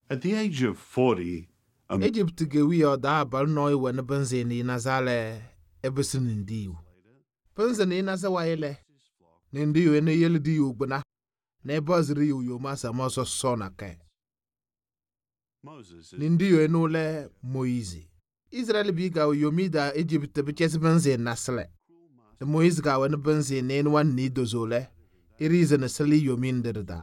At the age of 40, Egypt gewi o da bal noi wen benze ni nazale ebesin ndiu. Benze ni nazawaile. Nindiu ene yel diu gbana. Ne bazri yu masa moso sona ke. Nindiu enule Moise. Israel biga yomida Egypt biches benze nasle. De Moise ga wen benze ne wan ni dozole. Irize na sali yominderda.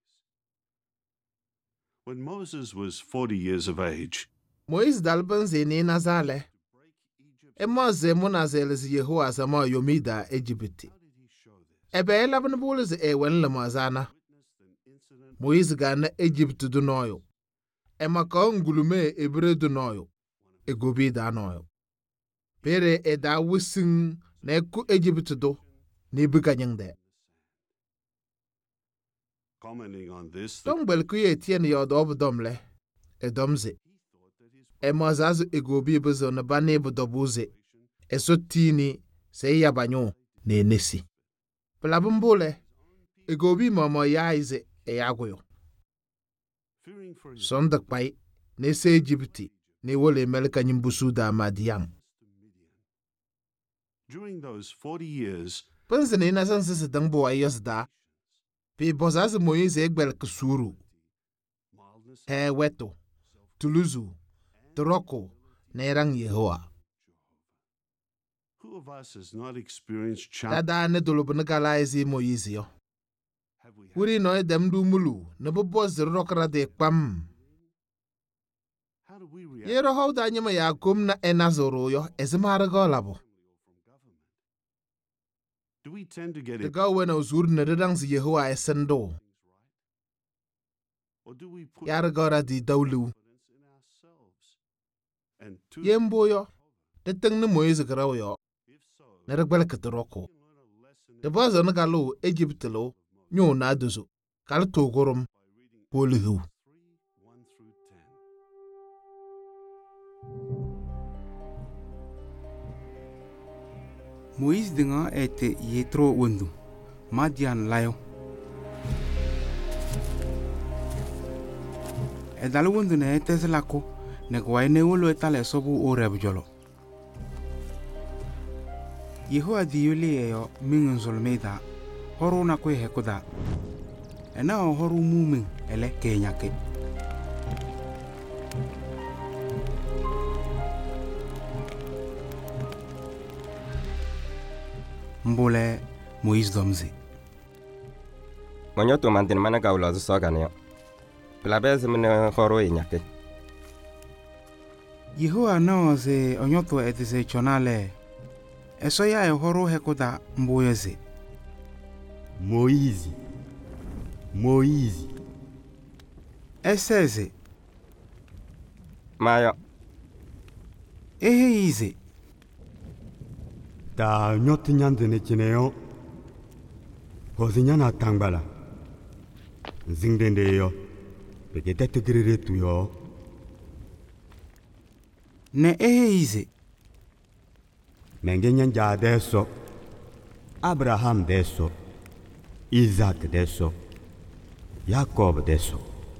when Moses was 40 years of age, Moise dal benze ne nazale. Emoze munazel zi Yehowa sama yomida Egypt. Ebe elabn bulz wen lamazana. Moise ga na Egypt du noyo. Emaka ngulume ebre du noyo. Egobi da noyo. Pere eda wisin na eku Egypt do ni buganyende. commenting on this, Tong belku ye tien yod obdomle. Edomze. Emozazu egobi bezo na bane budobuze. Esotini se yabanyo ne nesi. Pelabumbole. Egobi mama yaize eyagoyo. fearing for his Sondak pai ne se Egypti ne wole melka nyimbusu da Madian. during those 40 years, Pense ne na sanse se dangbo ayos da. Pi bozazu Moise egbel kusuru. mildness, He weto. Tuluzu. Toroko. Nerang Yehowa. who of us has not experienced challenge? Tada ne dolobnegala ezi Moise yo. Have we had Wuri no edem du mulu. Ne boboz rokra de kpam. how do we react Yero how da nyama ya kum na enazoro yo. Ezimara golabo. from government? Do we tend to get De it ga wena uzur ne redangs Yehowa esendo. right? Or do we put Yar gora di dawlu. confidence in ourselves? And to Yembo yo. De teng ne Moise graw yo. if so, Ne regbel ketoroko. we can learn a lesson De bozo ne galo Egypt lo. Nyo na duzu. Kal togorum. by reading Polihu. 3:1 through 10. Moïse dinga ete Yetro wendu Madian layo. Edal wendu ne ete zlako ne kwa ne wolo etale sobu oreb jolo. Yehowa diyuli eyo mingun zolmeida horu na kwe hekuda. Ena horu mumin ele kenyake. Mbole Moïse domzi. Monyo tu mantin mana gaulo zu sogan yo. Plabez mene horo inyake. Yehowa na ze onyoto etise chonale. Eso ya horu hekuda mboyeze. Moïse. Moïse. Eseze Mayo, ehe ize. Ta nyoti nyandene chineyo. Hozinyana tangbala. Zingdende yo. Peke tetegrere tu yo. Ne ehe ize. Menge nyanja adesso. Abraham desso. Isaac desso. Jacob desso.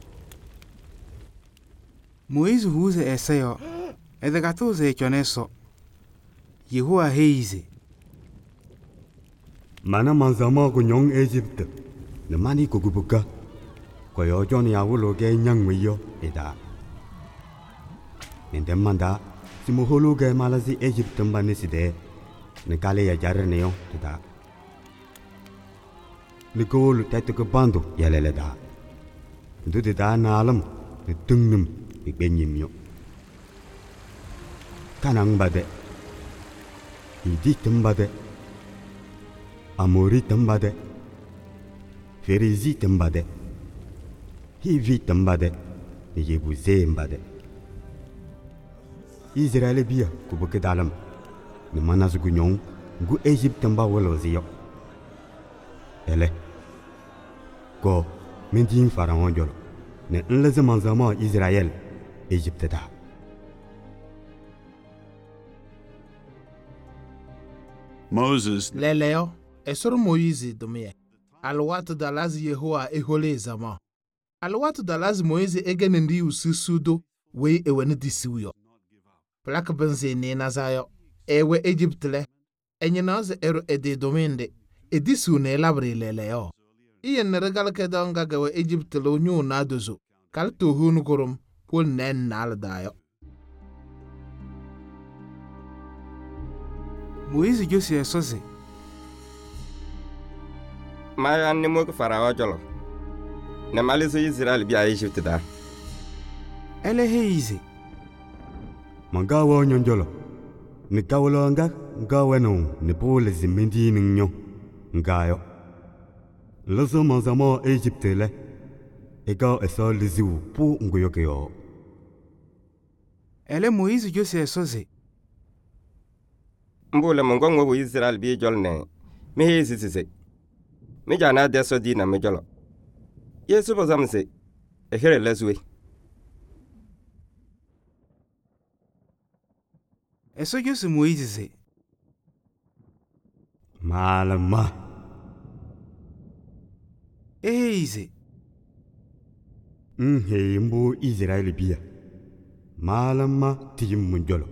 Moïse huze eseyo. Edegato ze choneso. Yehowa heize. Mana manzama ko nyong Egypt. Ne mani ko gubuka. Ko yo joni awulo ge nyang wiyo eda. Nende manda simo holo ge malazi Egypt mbani side. Ne kale ya jarne yo eda. Ne gol tete ko bando yalele da. Ndu da na alam ne tungnum ikbenyim yo. Kanang bade. Idi tembade. Amori tembade. Ferizi tembade. Hivi tembade. Yebuze mbade. Israel biya kubuke dalam. Ne manas gunyong gu Egypt tamba wolozi yo. Ele. Ko mending pharaon jolo. Ne nleze manzama Israel Egypt da. Moses Leleo. Esor Moise dumye. Alwat da lazi Yehowa ehole zama. Alwatu dalas Moise egen ndi ususudo we ewen disiuyo. Plak benze ne nazayo ewe Egyptle enyinaze ero ede domende edisu ne labri leleo. Iyen regal kedonga gawe Egyptle onyu na dozo kal tohun korum pol nen naldayo. Moise Josie soze. Maya ni mo Farao jolo. Ne malizo Israel bi a Egypt da. Ele heize. Mangawo nyonjolo. Ni kawlo ngawe no ni pole zimendi ninyo. Ngayo. Lozo manzamo Egypte le. Ega eso liziu pu ngoyokeo. Ele Moise Josie soze. Mbole mongongo Israel bi jol ne. Mi hezi mi jana deso di na mi jolo. Yesu bozamse. Ehere leswe. Eso Josie Moise se. Malama. Heize. Mbo Israel biya. Malama tijim munjolo.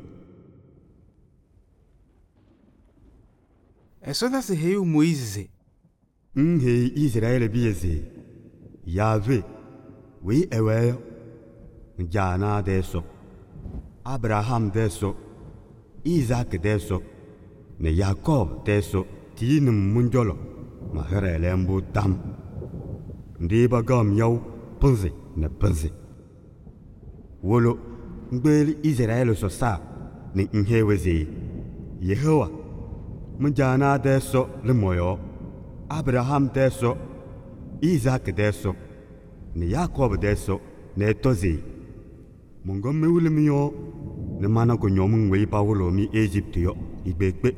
Eso da se heiu Moise se. Israel biya se. Yahweh. We ewe. Jana deso. Abraham deso. Isaac deso. Ne Jacob deso. Tinum munjolo. Mahere lembo tam. Ndiba gam yaw. Punze ne punze. Wolo. Ngbeli Israel so sa. Ni nheweze. Yehowa. Mjana deso le moyo. Abraham deso. Isaac deso. Ne Jacob deso. Ne tozi. Mongom me wule mi yo. Ne mana ko nyom ngwe pa wolo mi Egypt yo. Igbekbe.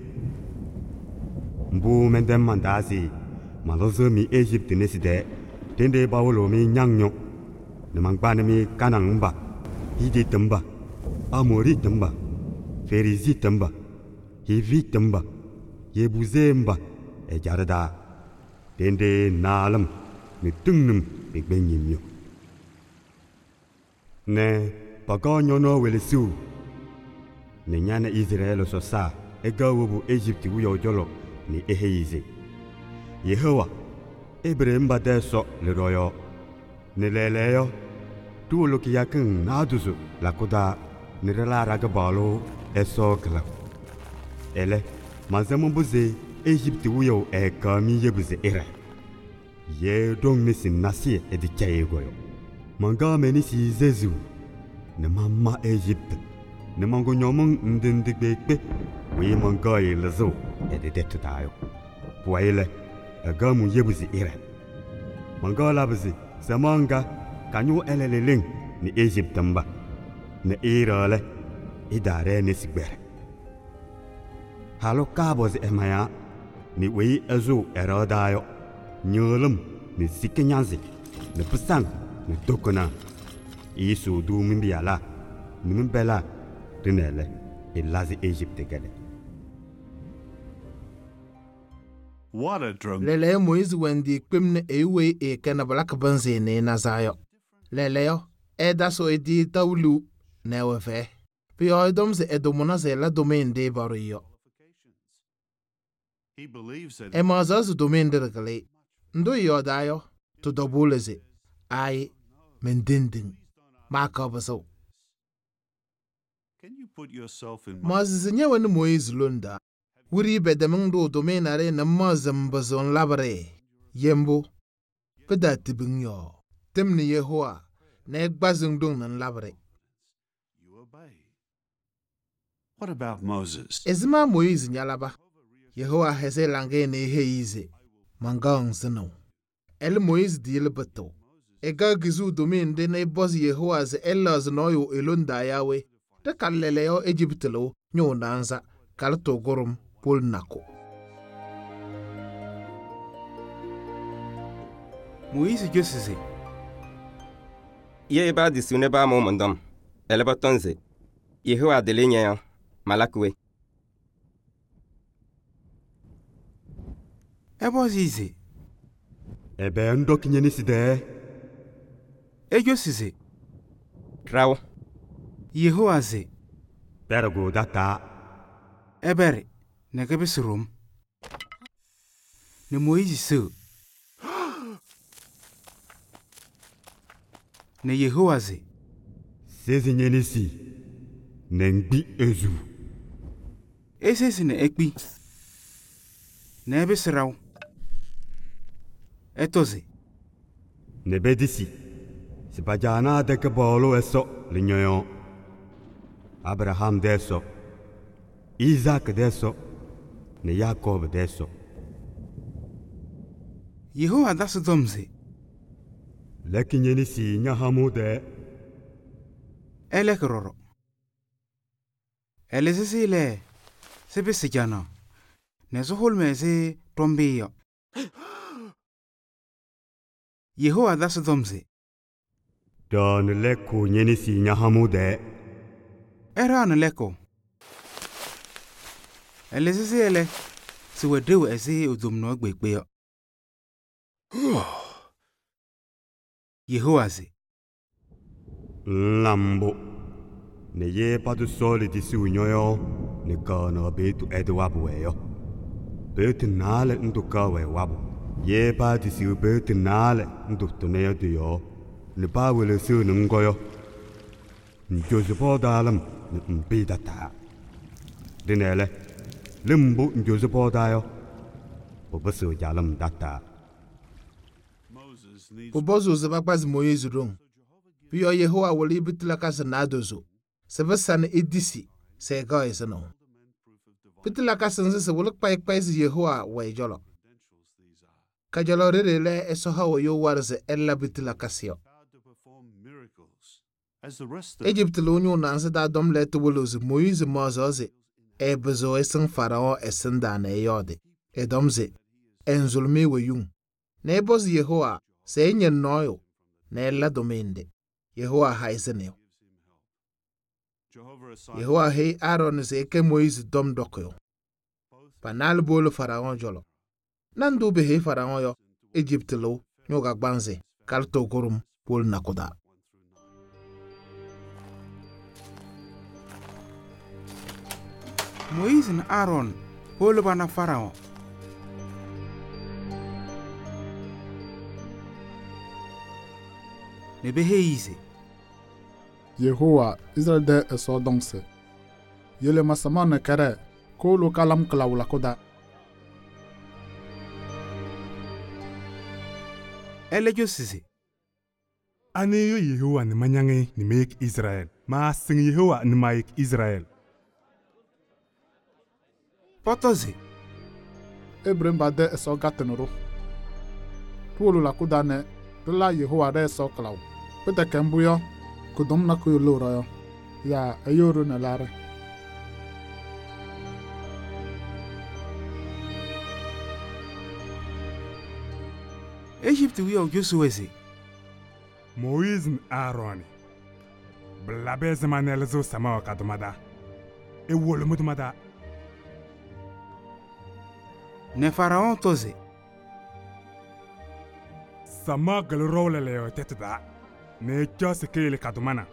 Mbu mendem mandazi. Malozo mi Egypt neside. Tende ba wolo mi nyangyo. Ne mangbane mi kanangba. Hidi temba. Amori temba. Ferizi temba. Hivi temba. Yebuzemba. Ejarada. Tende nalam. Ni tungnum. Igbenyimyo. Ne paganyo no welesu. Ne nyana Israel so sa. Ega wobu Egypt wuyo jolo. Ni eheize. Yehowa. Ibrahim ba deso le royo. Ne leleyo. Tuolo ki yakin naduzu. Lakuda. Ni rela ragabalo. Eso gla. Ele. Manzamo buze. Egypt wuyo kami yebuze ere. Ye dong nisi nasi edikaye goyo. Manga menisi zezu. Ne mama Egypt. Ne mango nyomong ndindigbekbe. We manga lezo ededetu tayo. Puaile. Agamu yebuze ere. Manga labuze. Samanga. Kanyo eleleling. Ni Egypt mba. Ne irale. Idare nisigbere. Halo kaboze emaya. Ni wei azu eradayo. Nyolum ni sikenyazi. Ni pusang ni dokona. Isu du mimbiala. Ni mimbela. Rinele. Ilazi Egypt gade. What a drum. Lele Moise wendi kwimne ewe kena balak benze ne nazayo. Leleo edaso edi tawlu newefe. Pio edomze edomona ze la domende bariyo. He believes that Emazazu domende regale. Ndo yodayo to dobuleze. Ai mendinding. Makabaso. Can you put yourself in Mazizinye wen Moise lunda. Wuri bedemendo domenare na mazambazon labre. Yembo. Pedati binyo. Temni Yehoa. Na ekbazing dung nan labre. you obey? What about Moses? Ezima Moise nyalaba. Yehoa heze lange ne heize. Mangang zeno. El Moise dile bato. Ega gizu domende na bozi Yehoa ze elas noyo elunda yawe. Te kaleleo Egyptelo nyo nanza kalto gorum pol nako. Moise Josie se. Ye ba disune ba mo mondom. Ele batonze. Yehowa delenya ya. Malakwe. Ebo zize. Ebe ndokinye niside. Ejosize. Traw. Yehoaze. Bergo data. Ebere. Negabisirum. Ne Moïse se. Ne Yehoaze. Sezinyenisi. Nengbi ezu. Esesi ne ekpi. Ne ebisiraw. Etoze. Nebedisi. Sipajana deke bolo eso linyoyon. Abraham deso. Isaac deso. Ne Jacob deso. Yehowa dasu domze. Lekinyenisi nyahamude. Elekroro. Elesisi le. Sebisi jana. Nezuhul mezi tombiyo. Yehowa dasu domze. Don leku nyenisi nyahamude. Era na leko. Elesisi ele. Siwedewu ezi udumno gbekbeyo. Yehoaze. Lambo. Ne ye padu soli disi unyoyo. Ne kono betu edwabu eyo. Betu nale ndu kawe wabu. Ye pa disi betu nale ndu tuneyo diyo. Ne pa wele siu nungoyo. Njozipo dalam nbidata. Dinele. Limbu njozipo dayo. Obasu jalam data. Bobozo zabakwazi Moïse rong. Piyo Yehowa wali bitila kasa nadozo. Sevesan edisi se ga isano. Bitila kasa nse wali kpai Yehowa wa jolo. Kajolo rele esoha wo yo warze ella bitila kasio. Egypt lonyo nanse da dom leto wolozi Moïse mozoze. Bezo esen farao esen dana yode. Domze enzulme weyung. Nebos Yehowa se nyen noyo na ella domende. Yehowa haiseneo. Yehowa hei Aaron se ke Moïse dom dokoyo. Panal bolo farao jolo. Nandu be hei farao yo Egypt lo nyoga gbanze kalto gorum bol nakoda. Moïse na Aaron bolo bana farao. Nebe heize. Yehowa Israel de eso dongse. Yele masamane kere kolo kalam klawla koda. Ele Josize. Ane yo Yehowa ni manyange ni make Israel. Ma sing Yehowa ni make Israel. Potoze. Ebrem bade eso gatenoro. Tuolo la koda ne la Yehowa de eso klaw. Pete kembuyo kudom na kuyo loro yo. Ya ayoro na lare. Egypt wiyo Josueze. Moïse ni Aaron. Blabe zamanel zo sama kadumada. E wolo mudumada. Ne farao toze. Sama galrole leo tetda. Ne chose kele kadumana.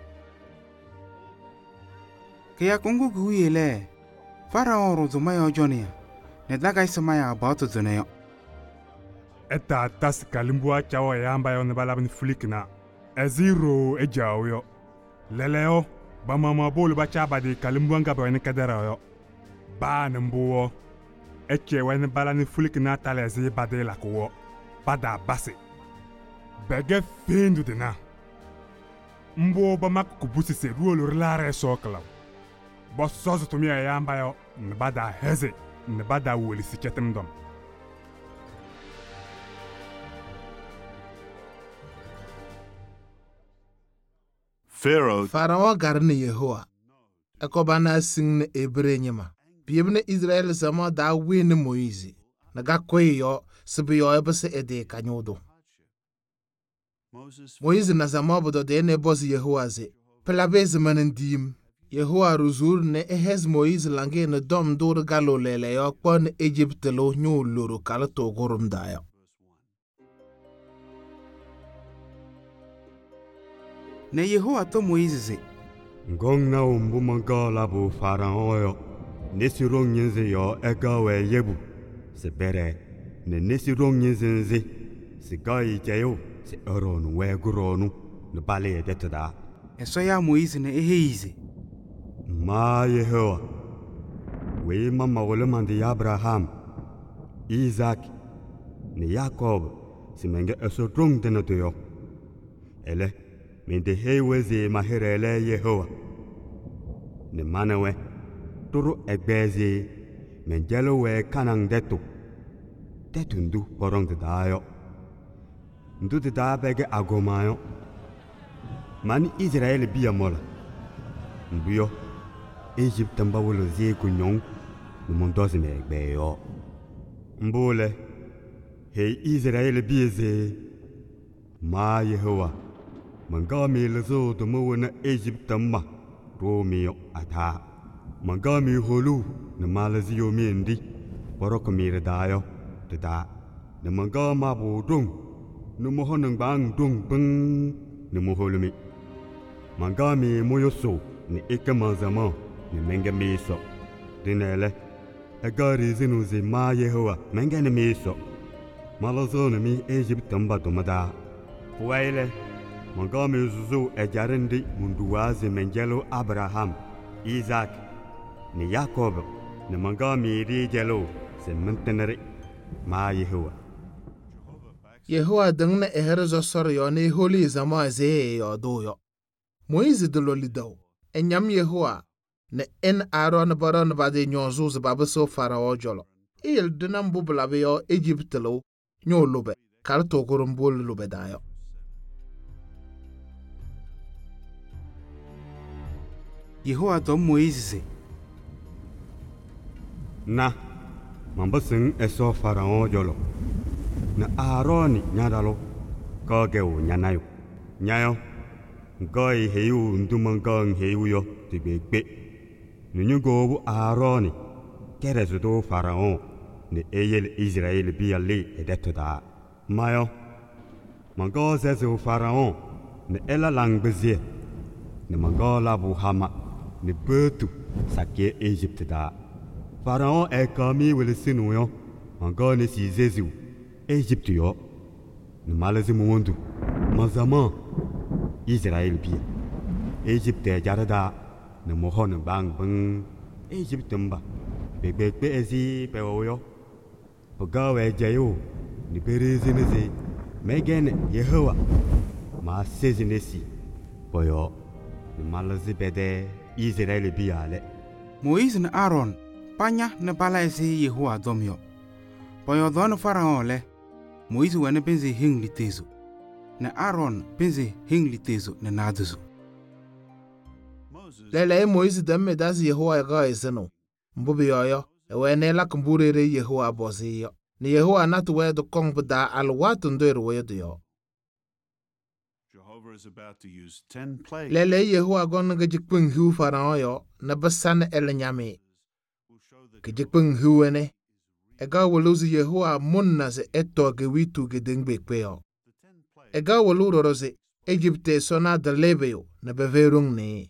Kaya kongo guile. Farao rozumayo jonia. Ne daga ismaya about zuneyo. Eta tas kalimbua chawa yamba yo ne balabni flikna. Eziro ejawo. Leleo ba mama bolu ba chaba de kalimbua ngaba ne kadara yo. Ba nambuo. Eche wen balani flikna talezi bade la ko. Bada base. Bege findu dina. Mbo ba makubusi se ruolo relare sokla. Bo sozo tumia yamba yo ne bada heze ne bada woli siketem dom. Farao garne Yehowa. Ekobana sing ne ebre nyema. Biebne Israel sama da win Moïse. Naga kweyo sibiyo ebese ede kanyodo. Moïse na zama bodo de ne boz Yehoaze. Pelabez manendim. Yehowa ruzur ne ehez Moïse lange ne dom dur galo lele yo kpon Egypt lo nyu luru kala to gorum dayo. ne Yehowa to Moise se, ngong na umbu manga la bu Pharaon yo nesirong nyenze yo ega we yebu se bere ne nesirong nyenze se gai jayo se oron we guronu ne bale detada eso ya Moise ne eheize. ma Yehowa we mama wole mandi Abraham Isaac ne Jacob se menge eso drong de no yo ele mende heiweze maherele Yehowa ne manawe turu egbezi menjelo we kanang detu ndu porong de dayo ndu de da bege agomayo mani Israel biya mola mbuyo Egypt mba wolo zie kunyong no mondozi me egbeyo mbule hey Israel bieze ma Yehowa mangami lezo to mona Egypt ma romio ata mangami holu na malazio miendi poroko mire dayo de da na mangama bodung no mohonang bang dung beng no moholumi mangami moyoso ni ikamazama ni mengamiso dinele agari zinuzi ma Yehowa mengane miso malazo na mi Egypt mba domada puaile mangami zuzu ejarendi munduwazi menjelo Abraham Isaac ni Jacob ni mangami rijelo se mentenere ma Yehowa Yehowa dang na eherzo sor yo ne holi zama ze yo do yo Moise de lolido enyam Yehowa ne en Aaron baron bade nyozuz babaso Farao jolo il dunam bubla yo Egypt lo nyolube kar to korumbol lube dayo Yehowa to Moise se, na mambasing eso Pharaon jolo na Aaron nyadalo kageu nyanayo nyayo ngai heyu ndumangang heyu yo tibekbe nunyugo Aaron kerezu do Pharaon ne eyel Israel biale edetoda mayo mango zezu Pharaon ne ela langbezie ne mango labu hama ne betu sakie Egypt da Pharaon e kami wele sinu yo mango ne si zezu Egypt yo ne malazi mundu mazama Israel bi Egypt jarada ne mohon bang bang Egypt mba bebe ezi pewo yo pogawe jayo ni berezi nezi megen Yehowa ma sezinesi boyo ni malazi bede Israel bi ale Moise na Aaron panya ne bala ese Yehowa domyo. Poyo don Pharaon le Moise wane penzi hingli tezo na Aaron penzi hingli tezo na naduzu. lele Moise demme das Yehowa ga iseno mbubi yo ewene la kumburere Yehowa bozi yo ni Yehowa natu we do kong bda alwatu ndoiro we do yo Jehovah is about to use 10 plagues. lele Yehowa gon ga jikpung hu Farao yo na basan el nyame ga jikpung hu ene ega woluzi Yehowa munna ze eto ge witu ge dingbe kweyo ega woluro roze Egypte sona de lebeyo na beverung ne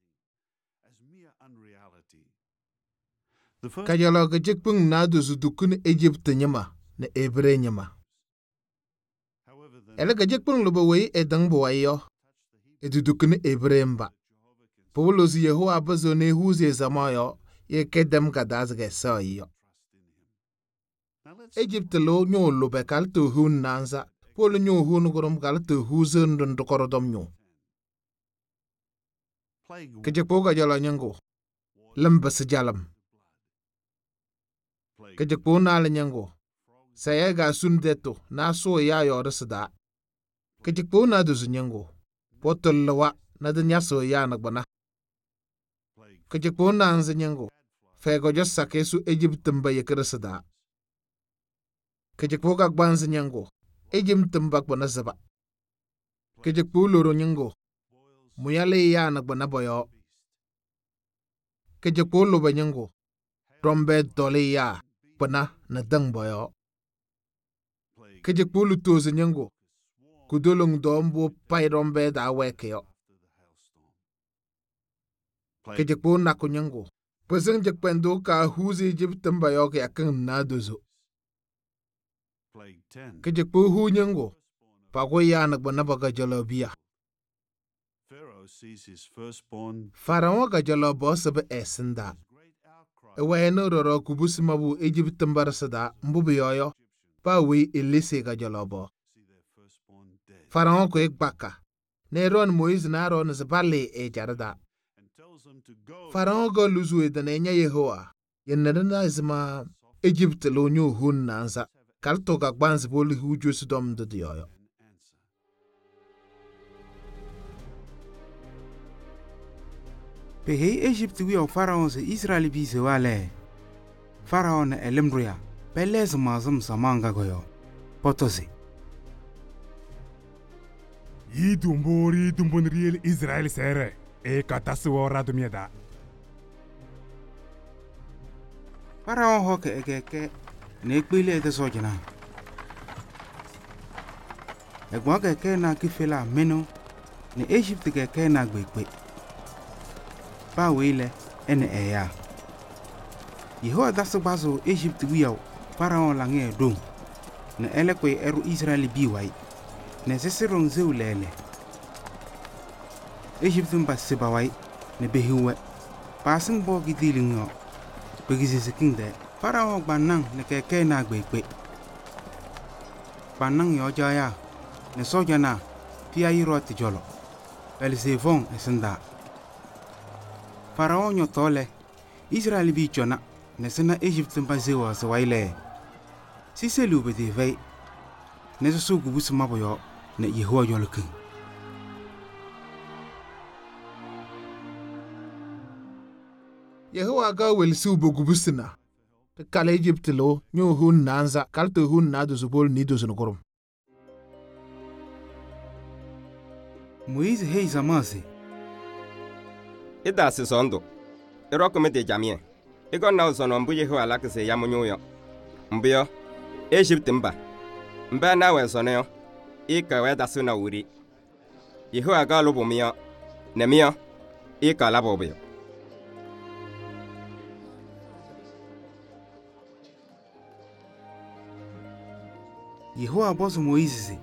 The first kajalo ga jikpung na du zudukun Egypte nyama na Ebre nyama however, the ele ga jikpung lubo we edang bo ayo edudukun Ebre mba Polozi Yehowa bazo ne huze zamayo ye kedem gadaz ge so yo now let's Egypt lo nyo lo be kal to hun nanza polo nyo hun gorom kal to huzen don korodom nyo plague ke jekpo ga jala nyango lembas jalam ke jekpo na le nyango saya ga sun deto na so ya yo resda ke jekpo na do nyango potol lawa na de nyaso ya na gbana ke jekpo na anze nyango fe go jossa ke su Egypt mba ye kresda Kejekpo ga gbanzi nyango Egypt mba gbana zaba Kejekpo loro nyango muyale ya na gbana boyo Kejekpo loba nyango trombe dole ya gbana na dang boyo Kejekpo lutozi nyango kudolong dombo pai rombe da weke yo ke jekpo na kunyango peseng jekpendo ka huzi Egypt mbayok ya kan na dozo ke jekpo hu nyango pago ya na bana baga jalobia Pharaoh ga jalobo sabe esinda ewe no roro kubusi mabu Egypt mbarasada mbubu yoyo pa we elise ga jalobo Pharaoh ko ekbaka Neron Moise na Aaron zbale e jarada Pharaoh go luzu edanenya Yehowa yenna izma Egypt lo nyu hun nanza kalto ga gbanz boli huju sudom de yoyo Pehe Egypt wi o Pharaoh se Israel bi se wale Pharaoh na elemruya belez mazum samanga goyo potosi Yidumbori dumbun riel Israel sere e katasi wora dumieda. Pharaoh hoke egeke ne kpile de sojana egwa keke na kifela meno ne Egypt keke na gbegbe pa wele ene eya Yehowa dasu bazo Egypt wiyaw Pharaoh lange dom ne elekwe eru Israel biwai ne sesirong zeulele Egypt mbasse bawai ne behiwe passing bo gidilingo begizise kingde Pharaoh banang ne keke na gbegbe banang yo jaya ne sojana pia yiro tijolo Beelzebub esenda Pharaoh nyotole Israel bi chona ne sena Egypt mbazewa sawaile siselu bedevei ne so gubusu maboyo ne Yehowa yolkin Yehowa ga welsu bogubusina te kala Egypt lo nyu hun nanza kalto hun na dozubol ni dozunugorum Moise hei zamase Ida si sondo irokome de jamie igon na usono mbu Yehowa lakise ya munyo mbuyo Egypt mba na we sono yo ika we dasu na wuri Yehowa ga lobo miyo ne miyo ika labo biyo Yehowa bosu Moise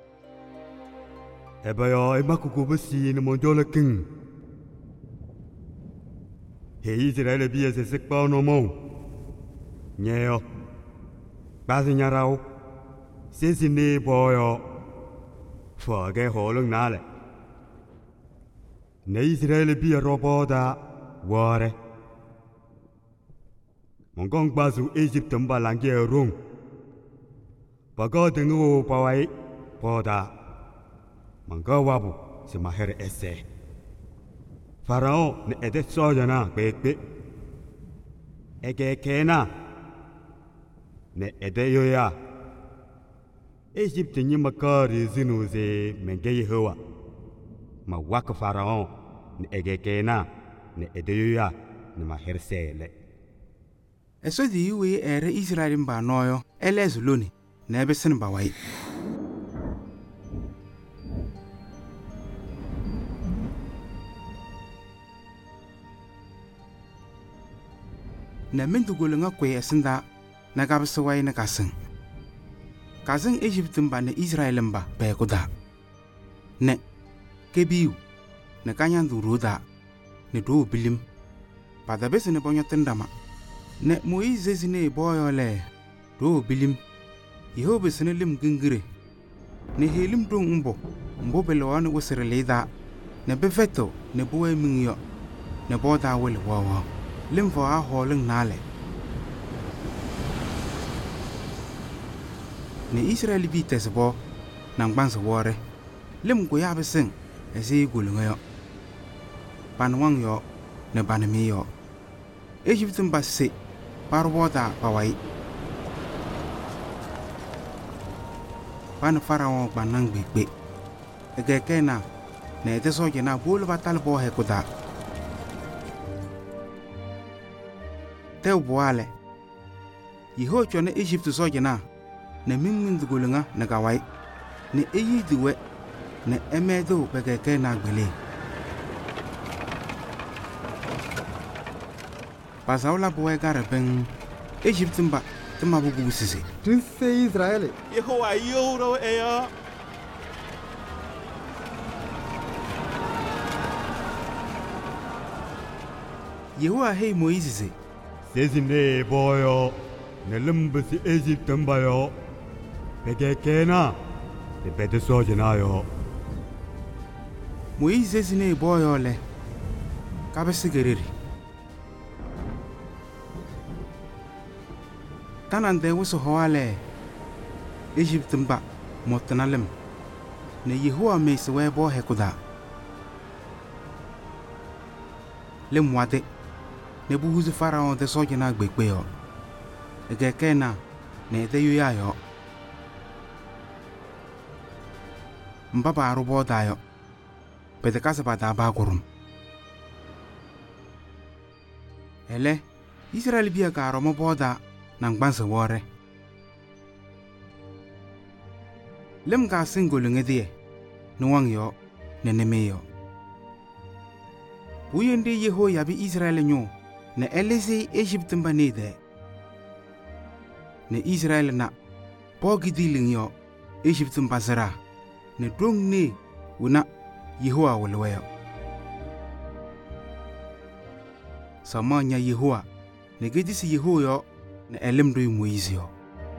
Ebayo imakuku basi ni monjola king. He Israel biya se sekpa no mo. Nyeo. Basi nyarao. Sesi ne boyo. Fage holung nale. Ne Israel biya roboda ware. Mongong basu Egypt mbalange rung. Bago dengu pawai poda. Mangawabu se maher ese. Pharaoh ne ede sojana bekbe. Ege kena ne ede yoya. Egypt ni makari zinuze menge Yehowa. Ma wak Pharaoh ne ege kena ne ede yoya ne maher sele. Eso di yuwe ere Israel mba noyo elezuloni na ebe sin bawai na mendugolo nga kwe esinda na gabsawai na kasing Egypt mba na Israel mba bekuda ne kebiu na kanyandu roda ne do bilim pada bese ne bonyo tendama ne Moise zine boyo le do bilim Yehowa sene lim gingire ne helim dong mbo belo ne wosere leda ne befeto ne boy mingyo ne boda wel wawa lim fo a holing nale ne Israel bi tesbo nang banse wore lim ko ya besen ese gulunga yo panwang yo ne banami yo Egypt mbasse parboda bawai pan Pharaoh banang bigbe egekena ne de soje na bolu batal bo he kuda te boale Yehowa chone Egypt soje na ne mimmin dugulunga na gawai ne eyi duwe ne emedo begekena gbele Basaula boy gara ben Egypt mba tuma bugu busisi. Tun sai Israel. Yehowa yoro eya. Yehowa hey Moise. Sezine boyo. Nelumbasi Egypt mbayo. Pege kena. De bede sojena yo. Moise zine boyo le. Kabesi geriri. Tanande wusu hoale Egypt mba motanalem ne Yehowa mesi we bo hekuda le mwade ne buhuzu Pharaon de sojena gbegbe yo ege kena ne de yu ya yo mba ba rubo da yo pede kasa ba da ba gurum ele Israel biya ka romo boda nang bansa wore lem ga singolo ngedie nuwang yo neneme yo uyende Yehoya bi Israel nyo ne elisi Egypt mbanide ne Israel na pogidiling yo Egypt mbazara ne dong ne una Yehowa wolweyo samanya Yehowa ne gedisi Yehoya ne elim do Moise yo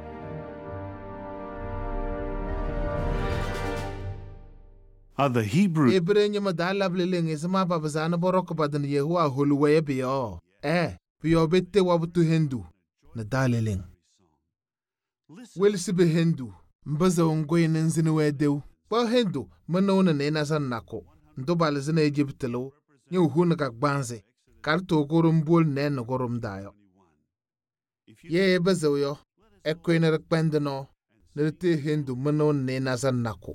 The Hebrew Ebrenye madalableleng isma babazana borok badan Yehowa hulwe biyo. Biyo bette wabutu Hindu na daleleng. Welsi be Hindu mbaza ongwe nenzini wedew. Ba Hindu manona nena san nako. Ndobal zina Egyptelo nye uhuna kakbanze. Karto gorum bol nen gorum dayo. Ye bazo yo ekwe rekpende no nirte Hindu manona nena san nako.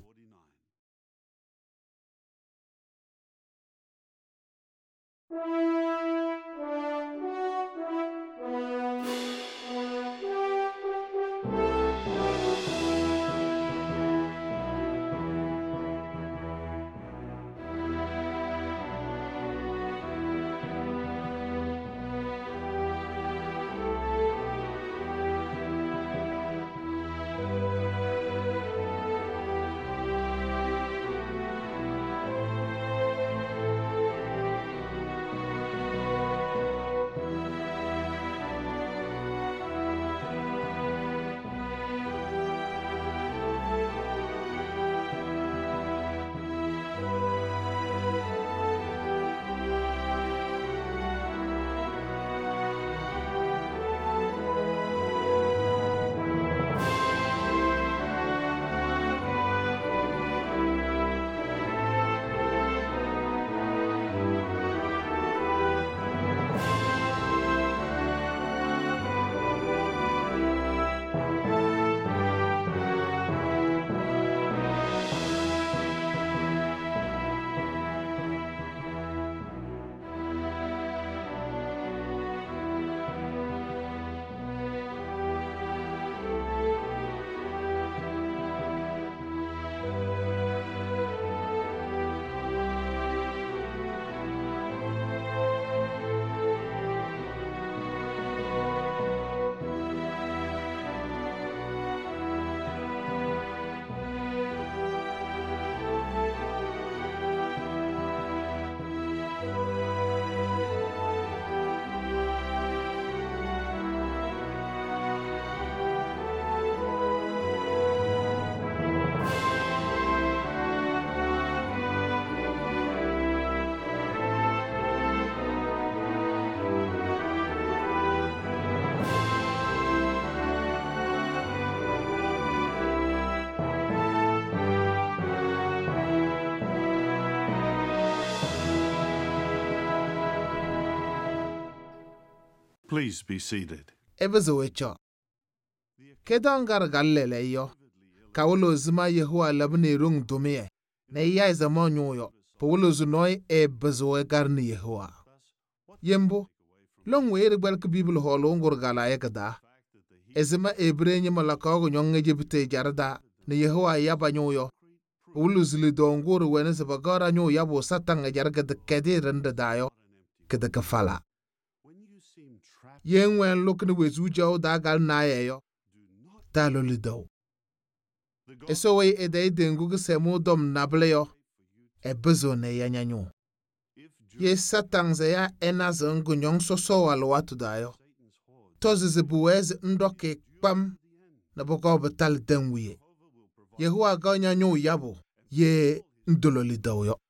Please be seated. Ebezo wecho. Kedangar gallele yo. Kawolo zima Yehowa labne rung dumie. Ne iya zamanyo yo. Pawolo zunoi bezo garni Yehowa. Yembo. Long way rebelk Bible holo ngor gala ekada. Ezima ebrenye malakago nyong Egypte jarda. Ne Yehowa yabanyo yo. Pawolo zili dongor wene zabagara nyo yabo satang jarga de kedi rende dayo. Keda kafala. ye ŋwen lukni wezu jau dagal na yeyo daloli daw eso we edai dengu gsemu dom nableyo e bezo ne yanyanyu ye satang ze ya enazo ngunyong soso walwatu dayo tozizi buwez ndoke kpam na boko betal denwiye Yehuwa ga nyanyu yabo ye ndololi daw yo